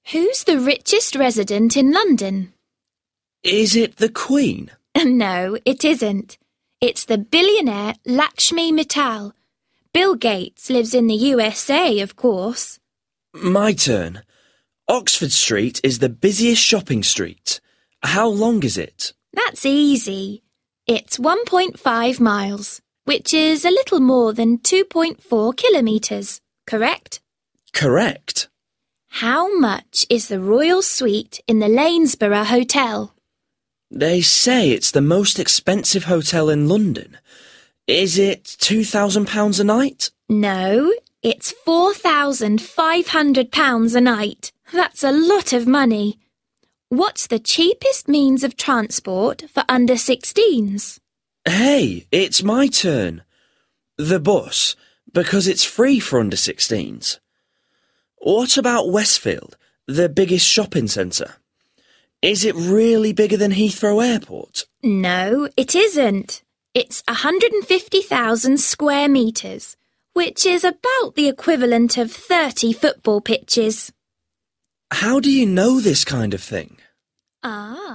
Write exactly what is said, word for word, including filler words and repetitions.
Who's the richest resident in London? Is it the Queen? No, it isn't. It's the billionaire Lakshmi Mittal. Bill Gates lives in the U S A, of course. My turn. Oxford Street is the busiest shopping street. How long is it? That's easy. It's one point five miles, which is a little more than two point four kilometres, correct? Correct. How much is the Royal Suite in the Lanesborough Hotel? They say it's the most expensive hotel in London. Is it two thousand pounds a night? No, it's four thousand five hundred pounds a night. That's a lot of money. What's the cheapest means of transport for under sixteens? Hey, it's my turn. The bus, because it's free for under sixteens. What about Westfield, the biggest shopping centre? Is it really bigger than Heathrow Airport? No, it isn't. It's one hundred fifty thousand square metres, which is about the equivalent of thirty football pitches. How do you know this kind of thing? Ah.